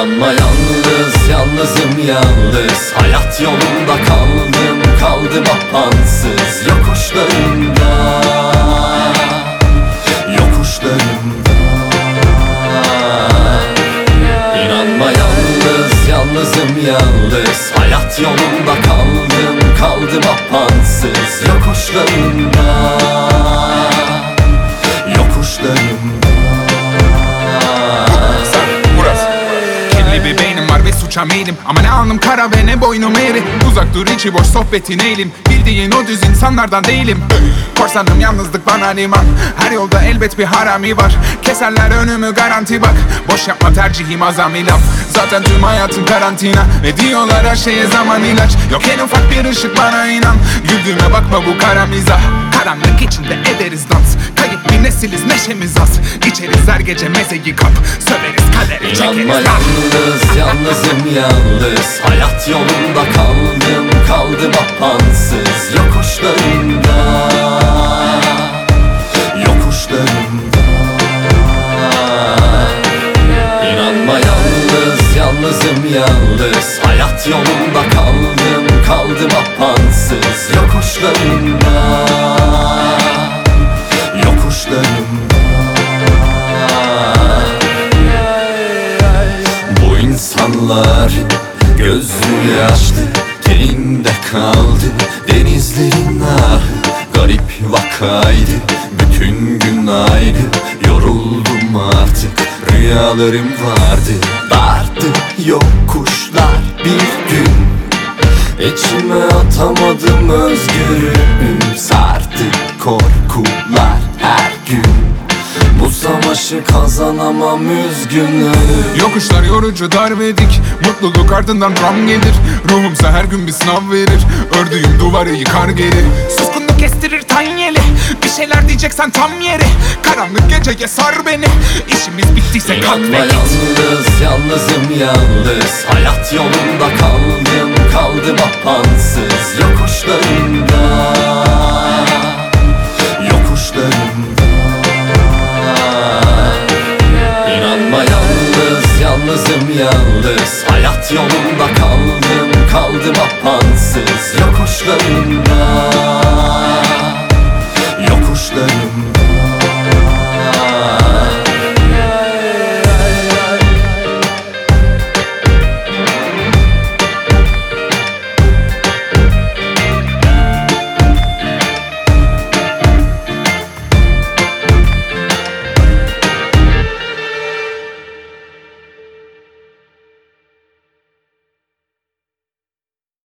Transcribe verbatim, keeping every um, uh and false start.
İnanma yalnız, yalnızım yalnız. Hayat yolunda kaldım, kaldım apansız. Yokuşlarında, yokuşlarında. İnanma yalnız, yalnızım yalnız. Hayat yolunda kaldım, kaldım apansız. Yokuşlarında, yokuşlarında. Bir beynim var ve suça meylim, ama ne alnım kara ve ne boynum eğri. Uzak dur içi boş sohbetin eğilim, bildiğin o düz insanlardan değilim. Korsanım yalnızlık bana liman, her yolda elbet bir harami var. Keserler önümü garanti bak, boş yapma tercihim azami laf. Zaten tüm hayatım karantina ve diyorlar her şeye zaman ilaç. Yok en ufak bir ışık bana inan, güldüğüme bakma bu kara mizah. Karanlık içinde ederiz dans, kayıp bir nesiliz neşemiz az. İçeriz her gece mezeyi kap, söveriz kaderi çekeriz. İnanma yalnız, yalnızım yalnız. Hayat yolunda kaldım, kaldım apansız. Yokuşlarında, yokuşlarında. İnanma yalnız, yalnızım yalnız. Hayat yolunda kaldım, kaldım apansız. Yokuşlarında, yokuşlarında. Bu insanlar gözü yaşlı, teninde kaldı denizlerin ahı. Garip vakaydı, bütün gün aynı. Yoruldum artık, rüyalarım vardı. Dardı yokuşlar bir gün, içime atamadım özgürüm. Sardı korkular her gün, bu savaşı kazanamam üzgünüm. Yokuşlar yorucu darbedik, mutluluk ardından ram gelir. Ruhumsa her gün bir sınav verir, ördüğüm duvarı yıkar geri. Suskunluk kestirir tanyeli, bir şeyler diyeceksen tam yeri. Karanlık geceye sar beni, işimiz bittiyse kalk İnanma ve git. yalnız, yalnızım yalnız. Hayat yolunda kaldım, kaldım apansız. Yokuşlarında, yokuşlarında. İnanma yalnız, yalnızım yalnız. Hayat yolunda kaldım, kaldım apansız. Yokuşlarında, yokuşlarında.